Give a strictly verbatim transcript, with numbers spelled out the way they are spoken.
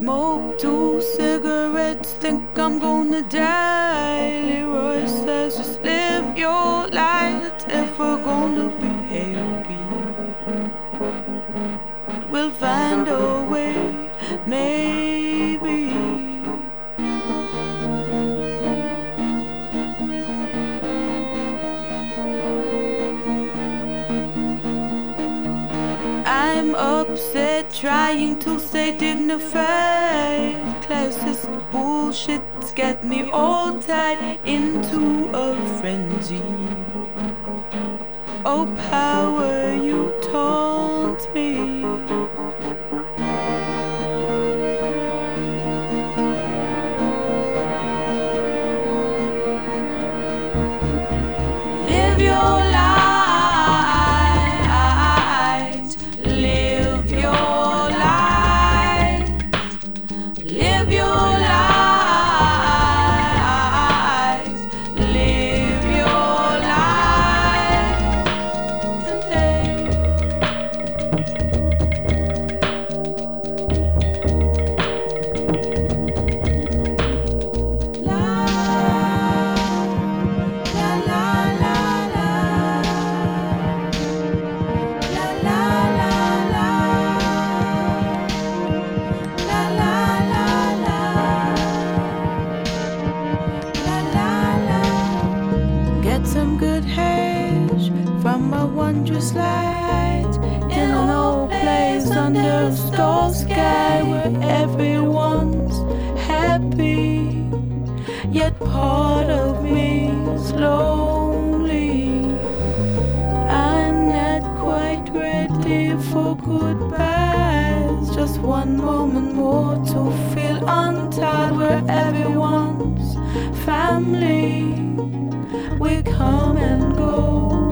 Smoke two cigarettes, think I'm gonna die. Leroy says just live your life if we're gonna be happy. We'll find a way, maybe. I'm upset, trying to stay dignified. Classist bullshit's got me all tied into a frenzy. Oh, power, you taunt me. Live your life. Some good hash from a wondrous light in an old place under a star sky where everyone's happy, yet part of me's lonely. I'm not quite ready for goodbyes, just one moment more to feel untied where everyone's family. We come and go.